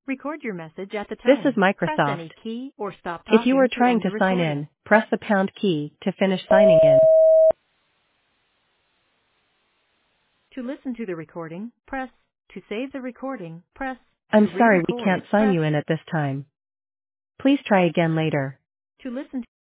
Record your message at the This is tone. Press Microsoft. any key or stop If you are talking to trying end to the sign recording. in, press the pound key to finish signing in. To listen to the recording, press. To save the recording, press. To I'm sorry we re-record, can't sign press. you in at this time. Please try again later. To listen